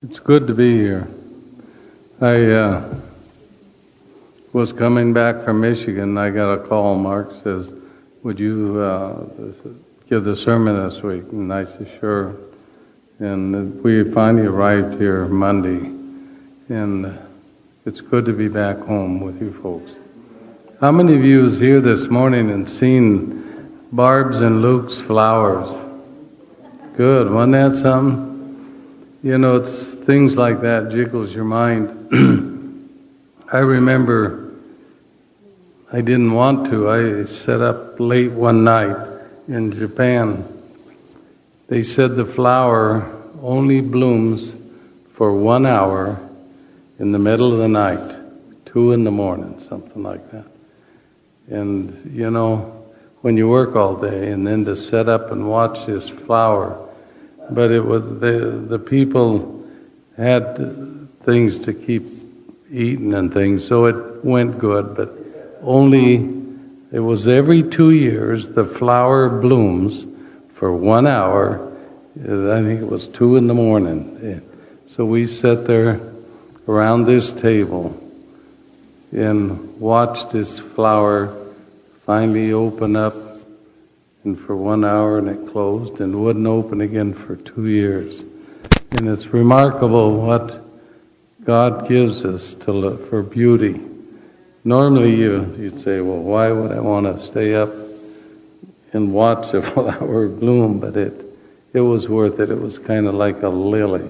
It's good to be here. I was coming back from Michigan. I got a call. Mark says, would you give the sermon this week? And I said, sure. And we finally arrived here Monday. And it's good to be back home with you folks. How many of you was here this morning and seen Barb's and Luke's flowers? Good. Wasn't that something? You know, it's things like that jiggles your mind. I remember I didn't want to. I sat up late one night in Japan. They said the flower only blooms for 1 hour in the middle of the night, 2 a.m, something like that. And, you know, when you work all day and then to sit up and watch this flower. But it was the people had things to keep eating and things, so it went good. But it was every 2 years the flower blooms for 1 hour. I think it was 2 a.m. So we sat there around this table and watched this flower finally open up. And for 1 hour and it closed and wouldn't open again for 2 years. And it's remarkable what God gives us to look for beauty. Normally you'd say, well, why would I want to stay up and watch a flower bloom? But it was worth it. It was kind of like a lily.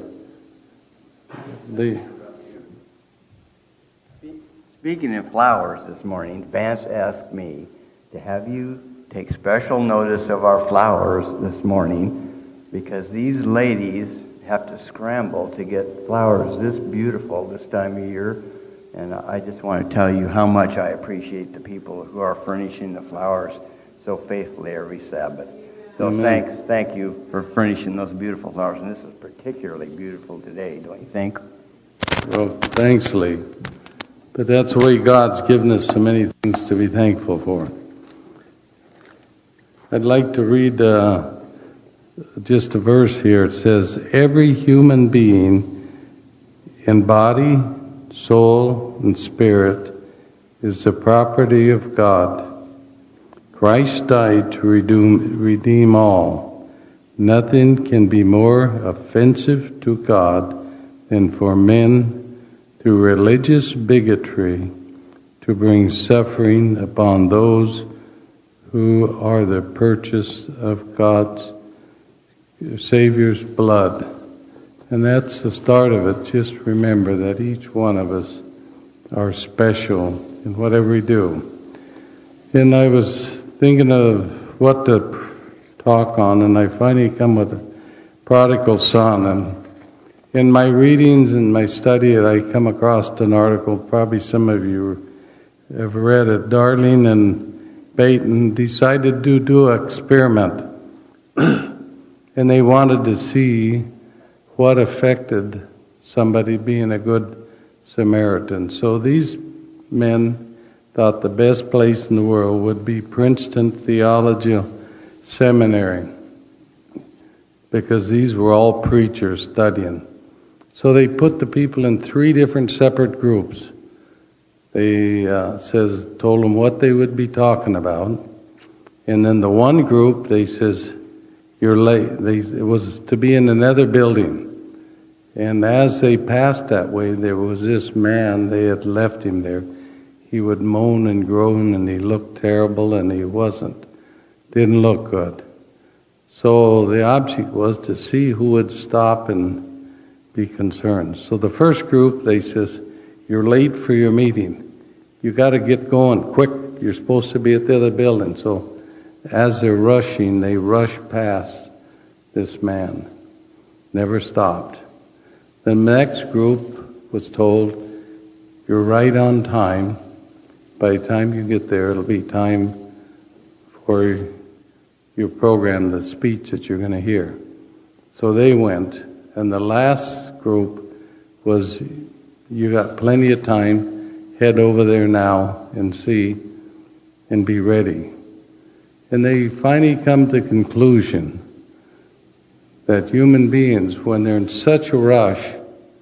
Speaking of flowers this morning, Vance asked me to have you take special notice of our flowers this morning because these ladies have to scramble to get flowers this beautiful this time of year. And I just want to tell you how much I appreciate the people who are furnishing the flowers so faithfully every Sabbath. So thank you for furnishing those beautiful flowers. And this is particularly beautiful today, don't you think? Well, thanks, Lee. But that's the way God's given us so many things to be thankful for. I'd like to read just a verse here. It says, every human being in body, soul, and spirit is the property of God. Christ died to redeem all. Nothing can be more offensive to God than for men, through religious bigotry, to bring suffering upon those who are the purchase of God's Savior's blood. And that's the start of it. Just remember that each one of us are special in whatever we do. And I was thinking of what to talk on, and I finally come with a prodigal son. And in my readings and my study, I come across an article, probably some of you have read it. Darling and Baton decided to do an experiment, and they wanted to see what affected somebody being a good Samaritan. So these men thought the best place in the world would be Princeton Theological Seminary, because these were all preachers studying. So they put the people in 3 different separate groups. They told them what they would be talking about. And then the one group, they says, you're late. It was to be in another building. And as they passed that way, there was this man, they had left him there. He would moan and groan, and he looked terrible, and he didn't look good. So the object was to see who would stop and be concerned. So the first group, they says, you're late for your meeting. You got to get going quick. You're supposed to be at the other building. So as they're rushing, they rush past this man. Never stopped. The next group was told, you're right on time. By the time you get there, it'll be time for your program, the speech that you're going to hear. So they went. And the last group was, you got plenty of time. Head over there now and see and be ready. And they finally come to the conclusion that human beings, when they're in such a rush,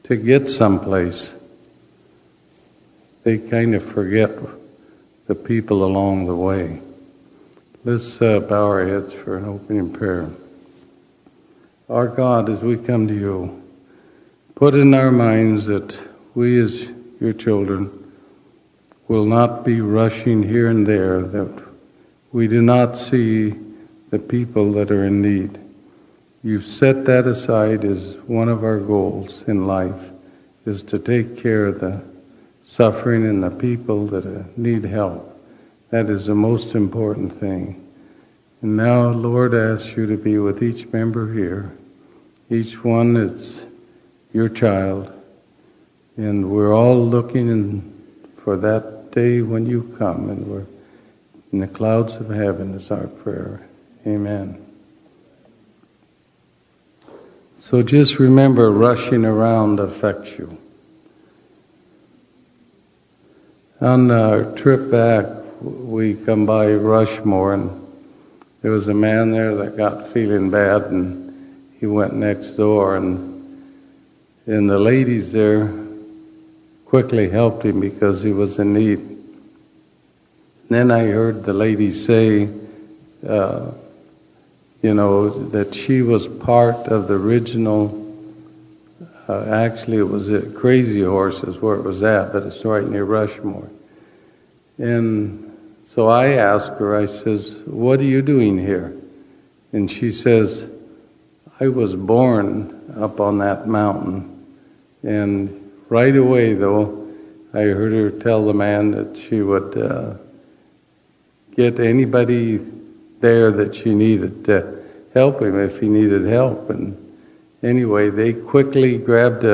to get someplace, they kind of forget the people along the way. Let's bow our heads for an opening prayer. Our God, as we come to you, put in our minds that we as your children will not be rushing here and there, that we do not see the people that are in need. You've set that aside as one of our goals in life, is to take care of the suffering and the people that need help. That is the most important thing. And now, Lord, I ask you to be with each member here, each one that's your child. And we're all looking for that day when you come, and we're in the clouds of heaven is our prayer. Amen. So just remember, rushing around affects you. On our trip back, we come by Rushmore, and there was a man there that got feeling bad, and he went next door, and the ladies there quickly helped him because he was in need. Then I heard the lady say, that she was part of the original, actually it was at Crazy Horses where it was at, but it's right near Rushmore. And so I asked her, I says, what are you doing here? And she says, I was born up on that mountain. And right away, though, I heard her tell the man that she would get anybody there that she needed to help him if he needed help. And anyway, they quickly grabbed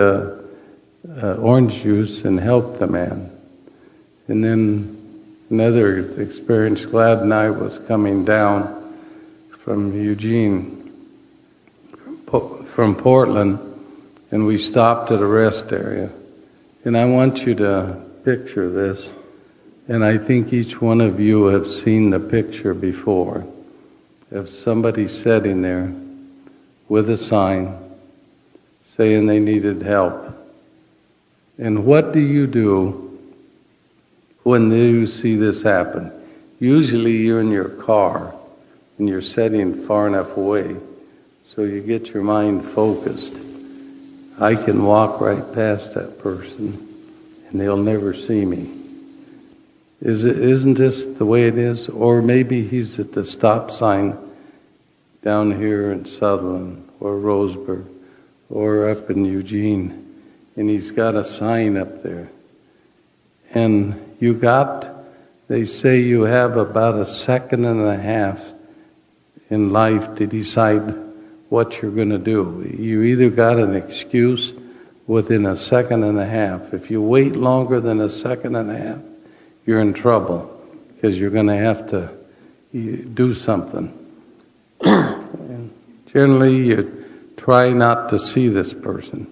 orange juice and helped the man. And then another experience, Glad and I was coming down from Eugene, from Portland, and we stopped at a rest area. And I want you to picture this, and I think each one of you have seen the picture before of somebody sitting there with a sign saying they needed help. And what do you do when you see this happen? Usually you're in your car and you're sitting far enough away so you get your mind focused. I can walk right past that person and they'll never see me. Isn't this the way it is? Or maybe he's at the stop sign down here in Sutherland or Roseburg or up in Eugene, and he's got a sign up there. And they say you have about a second and a half in life to decide what you're going to do. You either got an excuse within a second and a half. If you wait longer than a second and a half, you're in trouble because you're going to have to do something. And generally, you try not to see this person.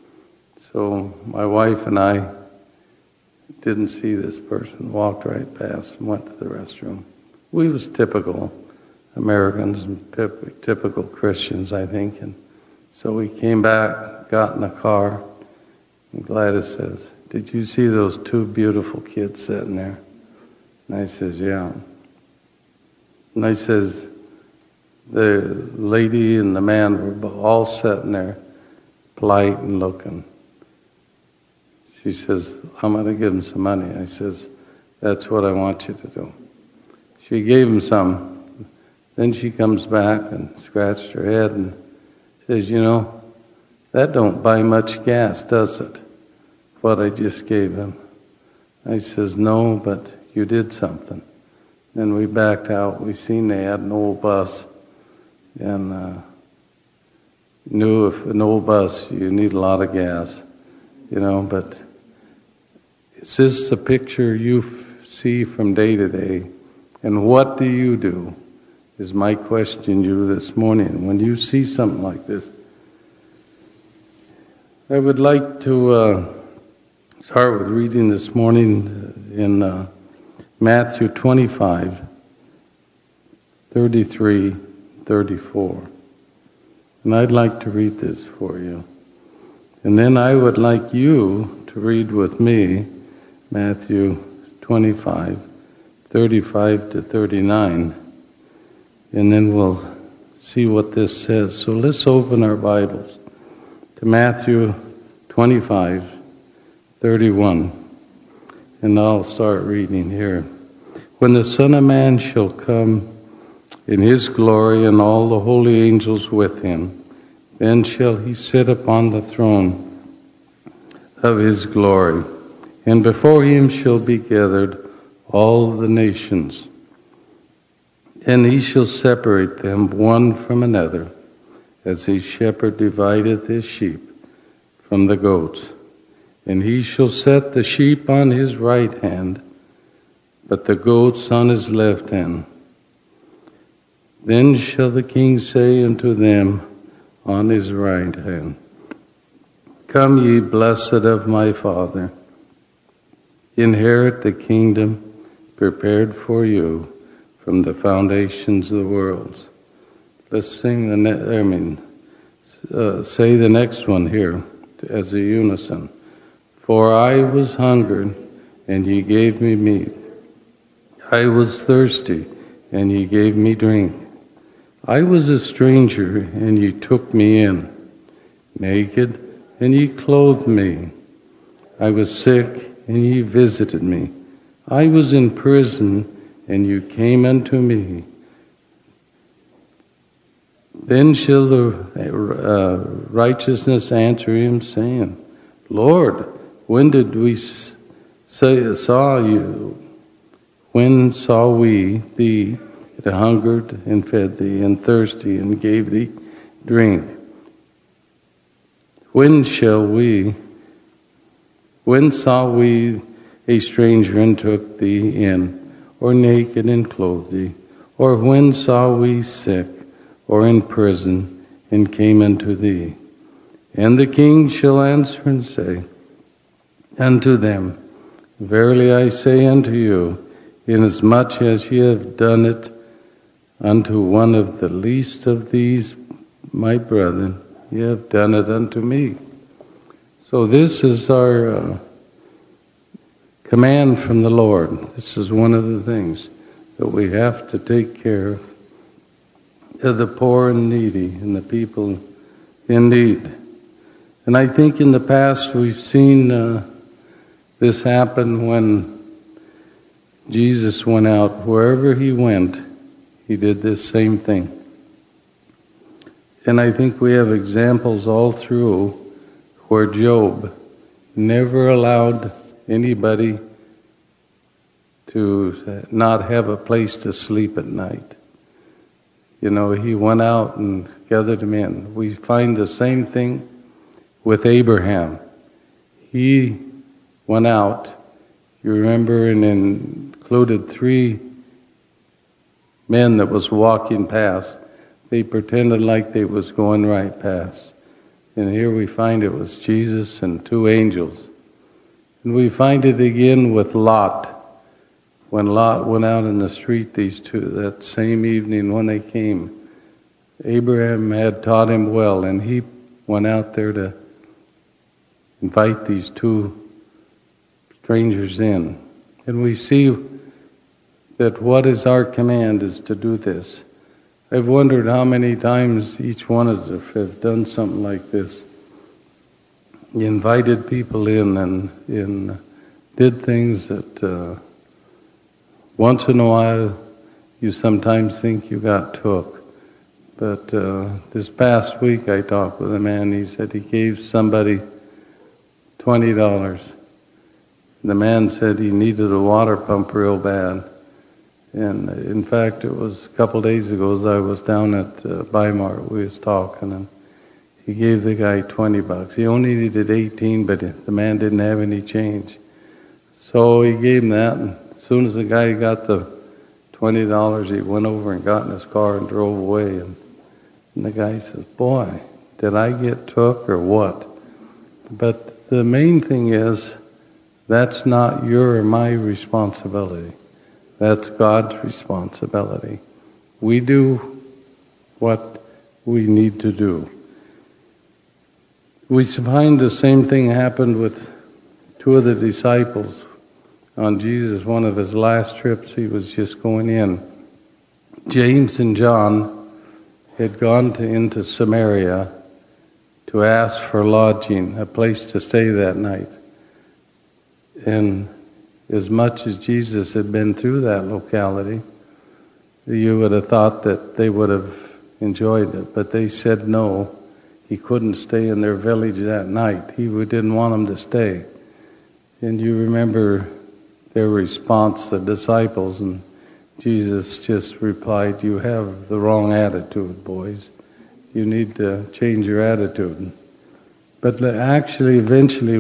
So my wife and I didn't see this person, walked right past and went to the restroom. We was typical Americans and typical Christians, I think. And so we came back, got in the car, and Gladys says, did you see those two beautiful kids sitting there? And I says, yeah. And I says, the lady and the man were all sitting there, polite and looking. She says, I'm going to give them some money. I says, that's what I want you to do. She gave him some. Then she comes back and scratched her head and says, that don't buy much gas, does it? What I just gave him. I says, no, but you did something. Then we backed out. We seen they had an old bus. And knew if an old bus, you need a lot of gas, but is this a picture you see from day to day? And what do you do, is my question to you this morning. When you see something like this, I would like to start with reading this morning in Matthew 25, 33, 34. And I'd like to read this for you. And then I would like you to read with me Matthew 25, 35 to 39. And then we'll see what this says. So let's open our Bibles to Matthew 25, 31. And I'll start reading here. When the Son of Man shall come in his glory and all the holy angels with him, then shall he sit upon the throne of his glory. And before him shall be gathered all the nations. And he shall separate them one from another, as a shepherd divideth his sheep from the goats. And he shall set the sheep on his right hand, but the goats on his left hand. Then shall the king say unto them on his right hand, Come ye blessed of my Father, inherit the kingdom prepared for you from the foundations of the world. Let's sing say the next one here as a unison. For I was hungered, and ye gave me meat. I was thirsty, and ye gave me drink. I was a stranger, and ye took me in. Naked, and ye clothed me. I was sick, and ye visited me. I was in prison, and you came unto me. Then shall the righteousness answer him, saying, Lord, when did we saw you? When saw we thee that hungered and fed thee, and thirsty and gave thee drink? When saw we a stranger and took thee in, or naked and clothed thee? Or when saw we sick, or in prison, and came unto thee? And the king shall answer and say unto them, Verily I say unto you, inasmuch as ye have done it unto one of the least of these my brethren, ye have done it unto me. So this is our command from the Lord. This is one of the things that we have to take care of the poor and needy and the people in need. And I think in the past we've seen this happen when Jesus went out. Wherever he went, he did this same thing. And I think we have examples all through where Job never allowed anybody to not have a place to sleep at night. You know, he went out and gathered them in. We find the same thing with Abraham. He went out, you remember, and included 3 men that was walking past. They pretended like they was going right past. And here we find it was Jesus and 2 angels. And we find it again with Lot. When Lot went out in the street, these 2, that same evening when they came, Abraham had taught him well, and he went out there to invite these 2 strangers in. And we see that what is our command is to do this. I've wondered how many times each one of us have done something like this. You invited people in and did things that once in a while you sometimes think you got took. But this past week I talked with a man. He said he gave somebody $20. The man said he needed a water pump real bad. And in fact, it was a couple days ago as I was down at Weimar, we was talking, and he gave the guy $20. He only needed 18, but the man didn't have any change. So he gave him that, and as soon as the guy got the $20, he went over and got in his car and drove away. And the guy says, boy, did I get took or what? But the main thing is, that's not your or my responsibility. That's God's responsibility. We do what we need to do. We find the same thing happened with two of the disciples on Jesus, one of his last trips. He was just going in. James and John had gone into Samaria to ask for lodging, a place to stay that night. And as much as Jesus had been through that locality, you would have thought that they would have enjoyed it. But they said no, he couldn't stay in their village that night. He didn't want them to stay. And you remember their response, the disciples, and Jesus just replied, "You have the wrong attitude, boys. You need to change your attitude." But actually, eventually,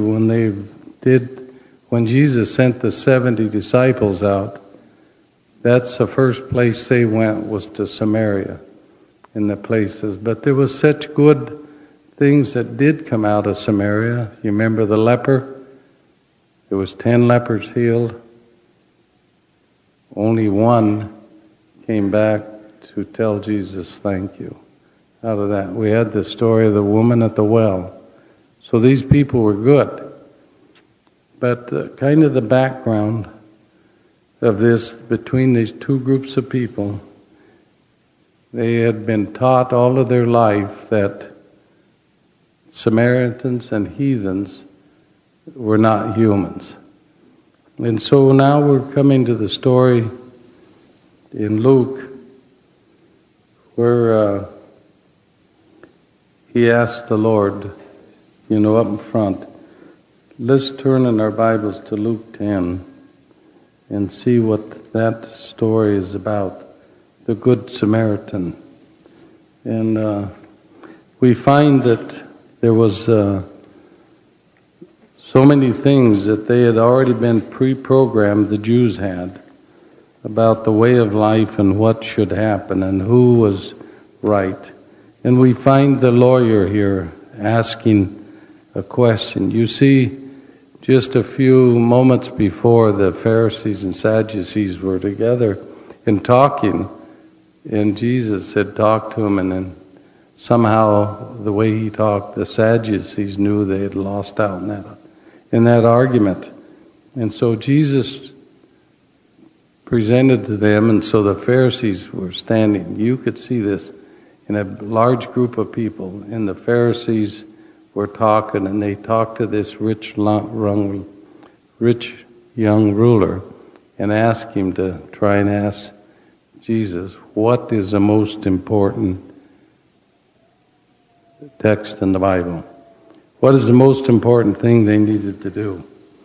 when Jesus sent the 70 disciples out, that's the first place they went, was to Samaria, in the places. But there was such good things that did come out of Samaria. You remember the leper? There was 10 lepers healed. Only one came back to tell Jesus thank you. Out of that, we had the story of the woman at the well. So these people were good. But kind of the background of this, between these two groups of people, they had been taught all of their life that Samaritans and heathens were not humans. And so now we're coming to the story in Luke where he asked the Lord, up in front. Let's turn in our Bibles to Luke 10 and see what that story is about, the Good Samaritan. And we find that there was so many things that they had already been pre-programmed, the Jews had, about the way of life and what should happen and who was right. And we find the lawyer here asking a question. You see, just a few moments before, the Pharisees and Sadducees were together and talking, and Jesus had talked to them, and then somehow the way he talked, the Sadducees knew they had lost out in that argument. And so Jesus presented to them, and so the Pharisees were standing. You could see this in a large group of people, and the Pharisees were talking, and they talked to this rich young ruler and asked him to try and ask Jesus, what is the most important text in the Bible? What is the most important thing they needed to do?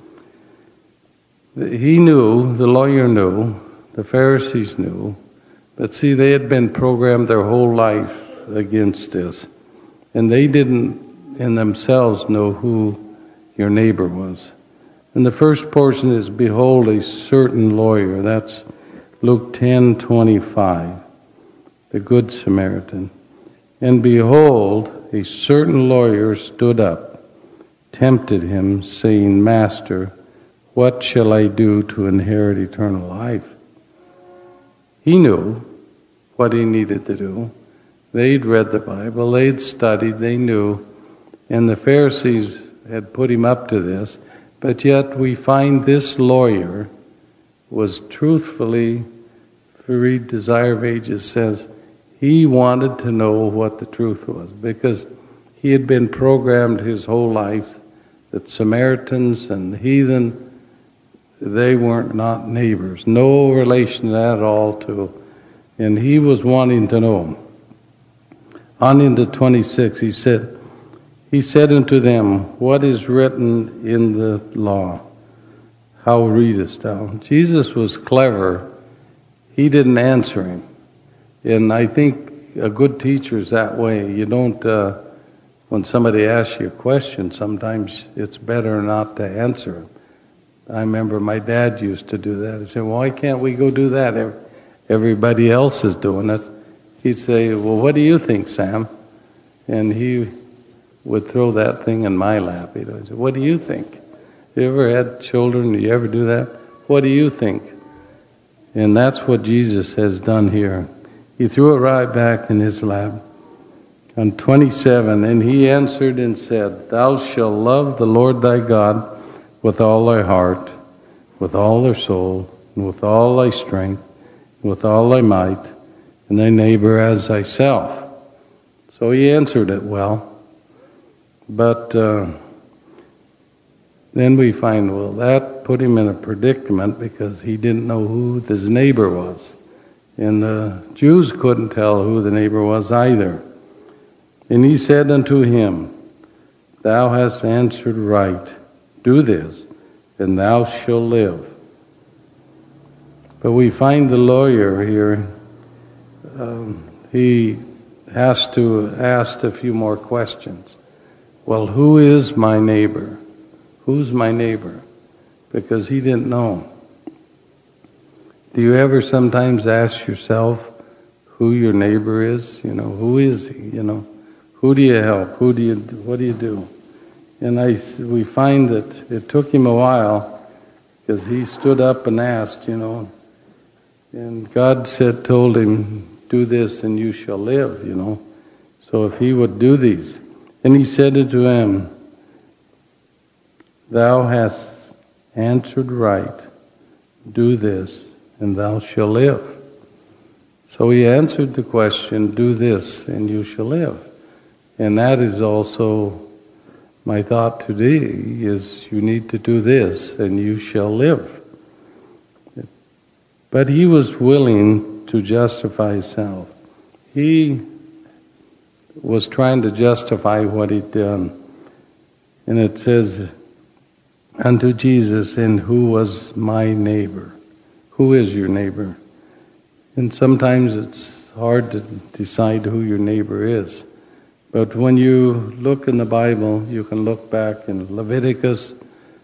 He knew, the lawyer knew, the Pharisees knew, but see, they had been programmed their whole life against this. And they didn't in themselves know who your neighbor was. And the first portion is, behold, a certain lawyer. That's Luke 10:25, the Good Samaritan. And behold, a certain lawyer stood up, tempted him, saying, Master, what shall I do to inherit eternal life? He knew what he needed to do. They'd read the Bible, they'd studied, they knew, and the Pharisees had put him up to this, but yet we find this lawyer was truthfully, if we read Desire of Ages, says he wanted to know what the truth was, because he had been programmed his whole life that Samaritans and heathen, they weren't not neighbors, no relation at all to, and he was wanting to know. On into 26, he said unto them, what is written in the law? How readest thou? Jesus was clever. He didn't answer him. And I think a good teacher is that way. You don't, when somebody asks you a question, sometimes it's better not to answer it. I remember my dad used to do that. He said, why can't we go do that? Everybody else is doing it. He'd say, well, what do you think, Sam? And he would throw that thing in my lap. He'd always say, what do you think? You ever had children? Do you ever do that? What do you think? And that's what Jesus has done here. He threw it right back in his lap. On 27, and he answered and said, Thou shalt love the Lord thy God with all thy heart, with all thy soul, and with all thy strength, and with all thy might, and thy neighbor as thyself. So he answered it well. But then we find, well, that put him in a predicament because he didn't know who his neighbor was. And the Jews couldn't tell who the neighbor was either. And he said unto him, Thou hast answered right. Do this, and thou shalt live. But we find the lawyer here, he has to ask a few more questions. Well, who is my neighbor? Who's my neighbor? Because he didn't know. Do you ever sometimes ask yourself who your neighbor is? Who is he? Who do you help? What do you do? And we find that it took him a while because he stood up and asked, and God told him, do this and you shall live, So if he would do these. And he said unto him, Thou hast answered right. Do this and thou shalt live. So he answered the question, do this and you shall live. And that is also my thought today, is you need to do this and you shall live. But he was willing to justify himself. He was trying to justify what he'd done. And it says, unto Jesus, and who was my neighbor? Who is your neighbor? And sometimes it's hard to decide who your neighbor is. But when you look in the Bible, you can look back in Leviticus,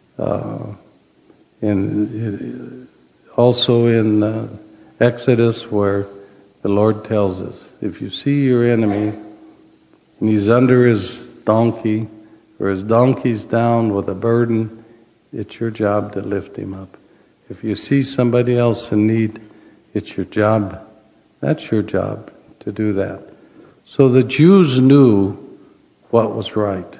and also in Exodus, where the Lord tells us, if you see your enemy and he's under his donkey, or his donkey's down with a burden, it's your job to lift him up. If you see somebody else in need, it's your job. That's your job to do that. So the Jews knew what was right.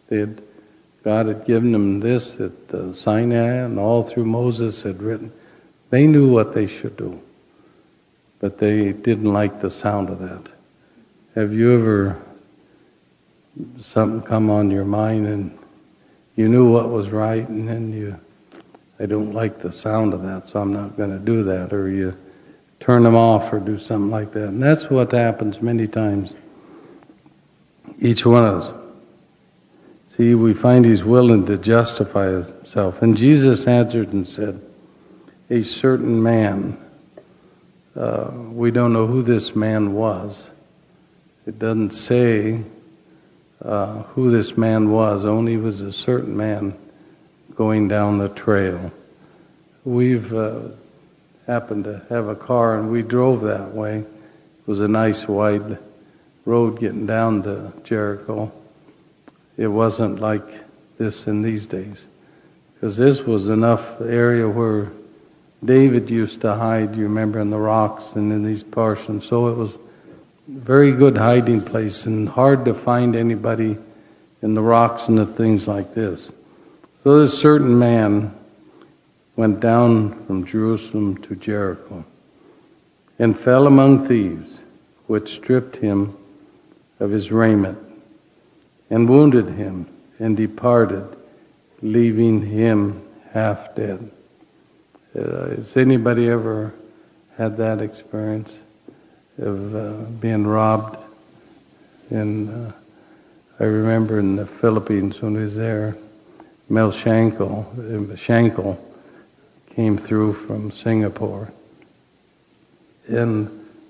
God had given them this at Sinai, and all through Moses had written. They knew what they should do, but they didn't like the sound of that. Have you ever something come on your mind and you knew what was right, and then I don't like the sound of that, so I'm not going to do that, or you turn them off or do something like that. And that's what happens many times. Each one of us. See, we find he's willing to justify himself. And Jesus answered and said, a certain man, we don't know who this man was. It doesn't say who this man was, only it was a certain man going down the trail. We've happened to have a car, and we drove that way. It was a nice wide road getting down to Jericho. It wasn't like this in these days, because this was enough area where David used to hide, you remember, in the rocks and in these portions. So it was a very good hiding place, and hard to find anybody in the rocks and the things like this. So this certain man went down from Jerusalem to Jericho and fell among thieves, which stripped him of his raiment and wounded him and departed, leaving him half dead. Has anybody ever had that experience of being robbed? And I remember in the Philippines when I was there, Mel Shankel came through from Singapore. And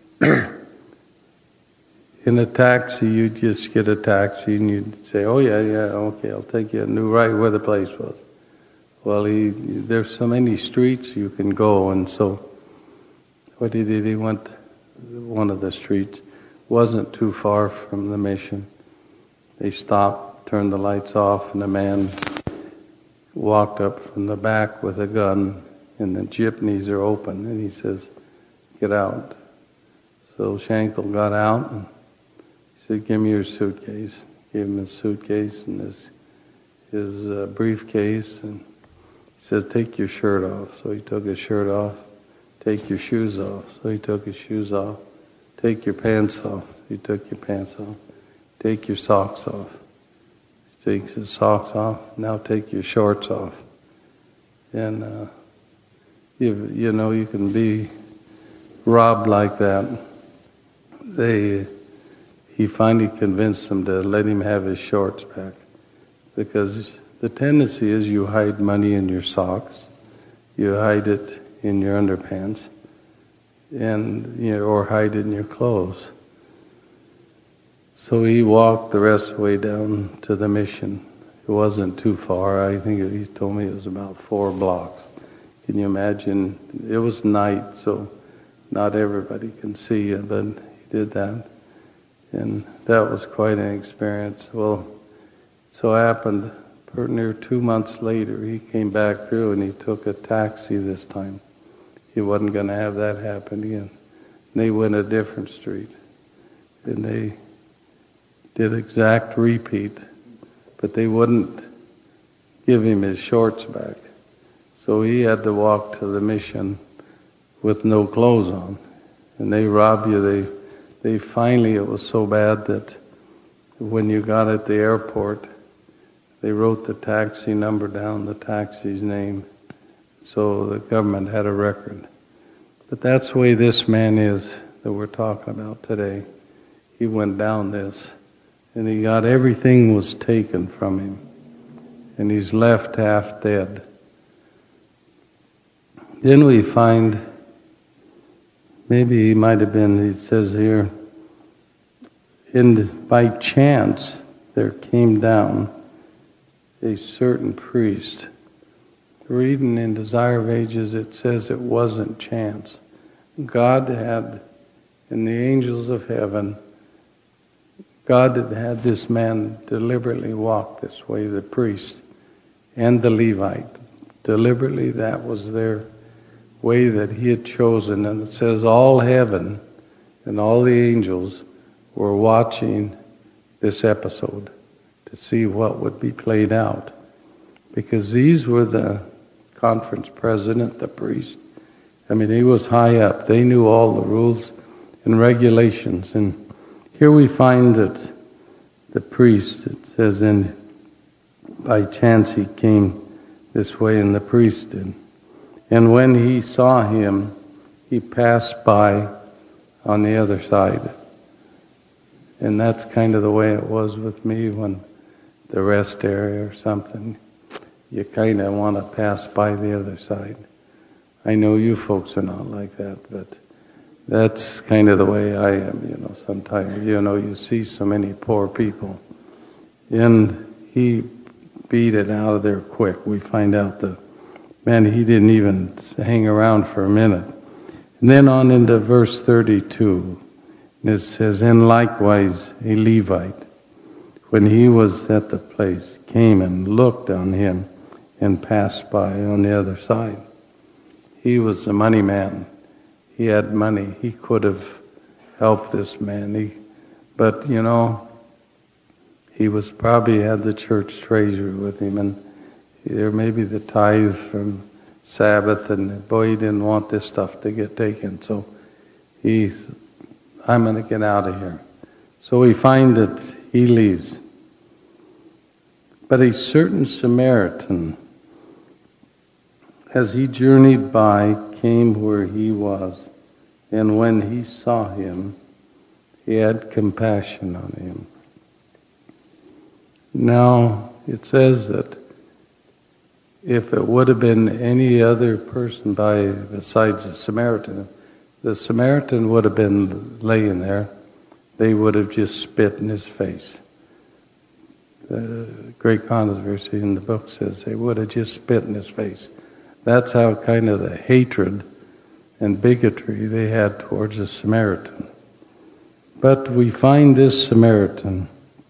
in a taxi, you'd just get a taxi and you'd say, oh yeah, okay, I'll take you. I knew right where the place was. Well, there's so many streets you can go, and so what he did, he went one of the streets, wasn't too far from the mission. They stopped, turned the lights off, and a man walked up from the back with a gun, and the jeepneys are open, and he says, get out. So Shankel got out, and he said, "Give me your suitcase." Gave him his suitcase and his briefcase, and he says, "Take your shirt off." So he took his shirt off. "Take your shoes off." So he took his shoes off. "Take your pants off." He took your pants off. "Take your socks off." He takes his socks off. "Now take your shorts off." And you know, you can be robbed like that. He finally convinced them to let him have his shorts back, because the tendency is you hide money in your socks, you hide it in your underpants, and or hide it in your clothes. So he walked the rest of the way down to the mission. It wasn't too far. I think he told me it was about 4 blocks. Can you imagine? It was night, so not everybody can see you, but he did that. And that was quite an experience. Well, it so happened, near 2 months later, he came back through and he took a taxi this time. He wasn't going to have that happen again. And they went a different street. And they did exact repeat, but they wouldn't give him his shorts back. So he had to walk to the mission with no clothes on. And they robbed you. They finally, it was so bad that when you got at the airport, they wrote the taxi number down, the taxi's name, so the government had a record. But that's the way this man is that we're talking about today. He went down this, and he got everything was taken from him, and he's left half dead. Then we find, maybe he might have been, it says here, and by chance there came down a certain priest. Reading in Desire of Ages, it says it wasn't chance. God had, and the angels of heaven, God had this man deliberately walk this way, the priest and the Levite. Deliberately, that was their way that he had chosen. And it says all heaven and all the angels were watching this episode to see what would be played out. Because these were the conference president, the priest. I mean, he was high up. They knew all the rules and regulations. And here we find that the priest, it says, by chance he came this way, and the priest did. And when he saw him, he passed by on the other side. And that's kind of the way it was with me when the rest area or something. You kind of want to pass by the other side. I know you folks are not like that, but that's kind of the way I am, sometimes. You see so many poor people. And he beat it out of there quick. We find out he didn't even hang around for a minute. And then on into verse 32, it says, and likewise a Levite, when he was at the place, came and looked on him and passed by on the other side. He was the money man. He had money. He could have helped this man. But he was probably had the church treasury with him, and there may be the tithe from Sabbath, and boy, he didn't want this stuff to get taken. So I'm going to get out of here. So we find that he leaves. But a certain Samaritan, as he journeyed by, came where he was, and when he saw him, he had compassion on him. Now, it says that if it would have been any other person besides the Samaritan would have been laying there, they would have just spit in his face. The great controversy in the book says they would have just spit in his face. That's how kind of the hatred and bigotry they had towards the Samaritan. But we find this Samaritan,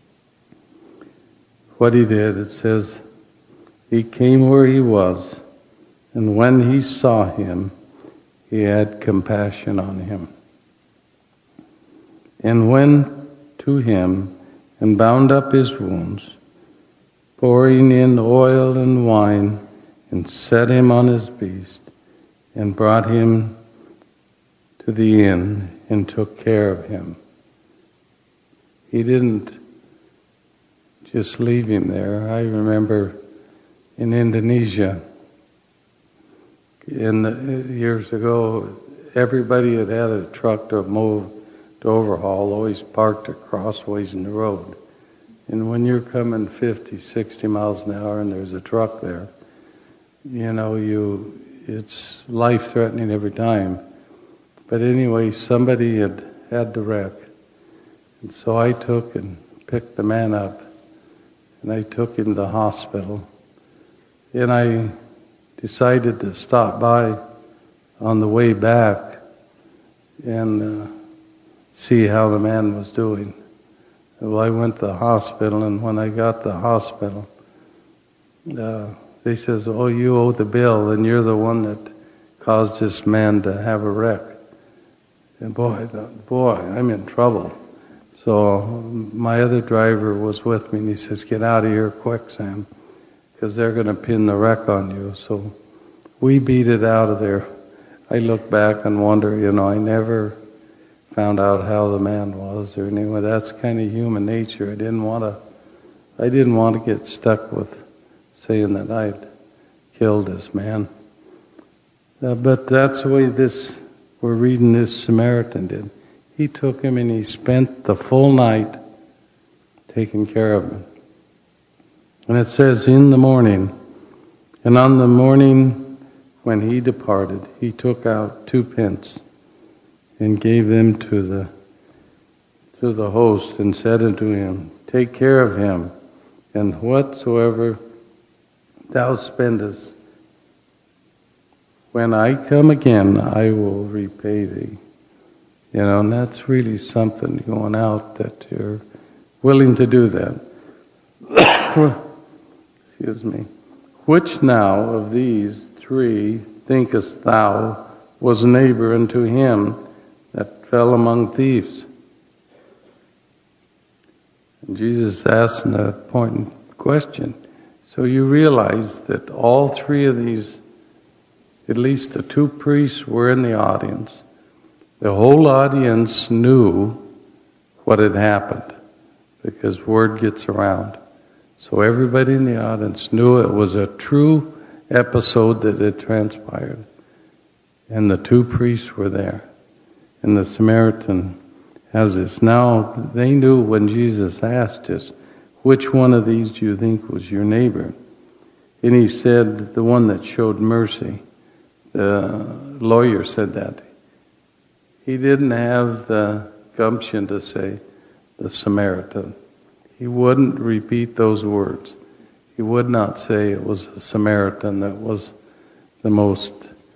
what he did, it says, he came where he was, and when he saw him, he had compassion on him, and went to him and bound up his wounds, pouring in oil and wine, and set him on his beast, and brought him to the inn and took care of him. He didn't just leave him there. I remember in Indonesia, years ago, everybody had had a truck to overhaul, always parked at crossways in the road. And when you're coming 50, 60 miles an hour and there's a truck there, it's life-threatening every time. But anyway, somebody had the wreck. And so I took and picked the man up, and I took him to the hospital. And I decided to stop by on the way back and see how the man was doing. Well, I went to the hospital, and when I got to the hospital, they says, "Oh, you owe the bill, and you're the one that caused this man to have a wreck." And boy, I'm in trouble. So my other driver was with me, and he says, "Get out of here quick, Sam, because they're going to pin the wreck on you." So we beat it out of there. I look back and wonder, I never found out how the man was, or anyway, that's kind of human nature. I didn't want to get stuck with saying that I'd killed this man. But that's the way we're reading this Samaritan did. He took him and he spent the full night taking care of him. And it says, in the morning, and on the morning when he departed, he took out 2 pence and gave them to the host, and said unto him, "Take care of him, and whatsoever thou spendest, when I come again, I will repay thee." And that's really something, going out, that you're willing to do that. Excuse me. "Which now of these 3 thinkest thou was neighbor unto him that fell among thieves?" And Jesus asked an important question. So you realize that all 3 of these, at least the 2 priests, were in the audience. The whole audience knew what had happened, because word gets around. So everybody in the audience knew it was a true episode that had transpired. And the 2 priests were there. And the Samaritan has this. Now, they knew when Jesus asked us, "Which one of these do you think was your neighbor?" And he said, "The one that showed mercy." The lawyer said that. He didn't have the gumption to say the Samaritan. He wouldn't repeat those words. He would not say it was the Samaritan that was the most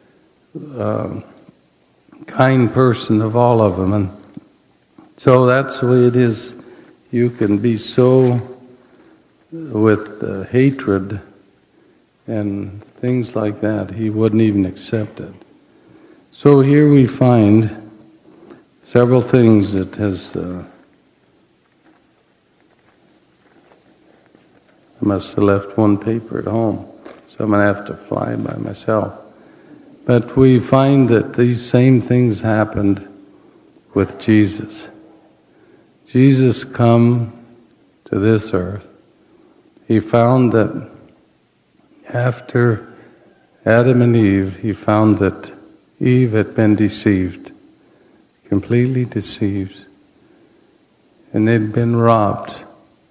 kind person of all of them. And so that's the way it is. You can be so with hatred and things like that, he wouldn't even accept it. So here we find several things that has... I must have left one paper at home, so I'm going to have to fly by myself. But we find that these same things happened with Jesus. Jesus come to this earth. He found that after Adam and Eve, he found that Eve had been deceived, completely deceived, and they'd been robbed.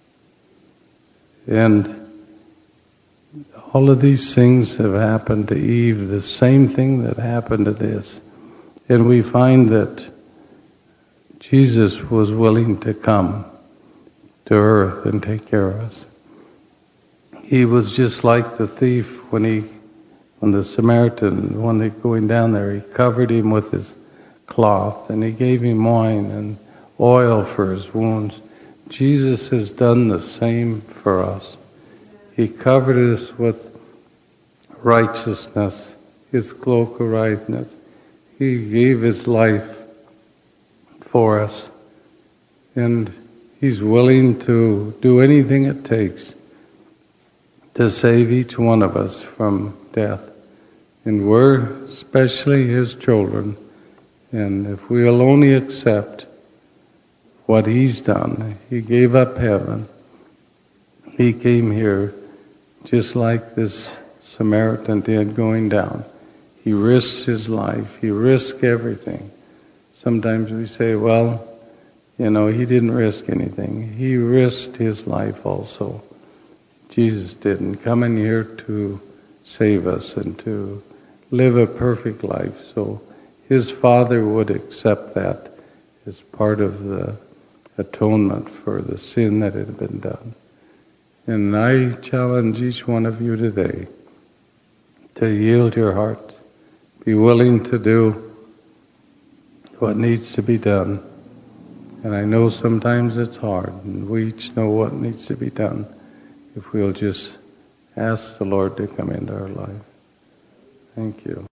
And all of these things have happened to Eve, the same thing that happened to this. And we find that Jesus was willing to come to earth and take care of us. He was just like the thief when the Samaritan, when they're going down there, he covered him with his cloth and he gave him wine and oil for his wounds. Jesus has done the same for us. He covered us with righteousness, his cloak of righteousness. He gave his life for us. And He's willing to do anything it takes to save each one of us from death. And we're especially His children. And if we'll only accept what He's done, He gave up heaven. He came here just like this Samaritan did going down. He risked His life. He risked everything. Sometimes we say, well, He didn't risk anything. He risked His life also. Jesus didn't come in here to save us and to live a perfect life. So His Father would accept that as part of the atonement for the sin that had been done. And I challenge each one of you today to yield your heart, be willing to do what needs to be done. And I know sometimes it's hard, and we each know what needs to be done if we'll just ask the Lord to come into our life. Thank you.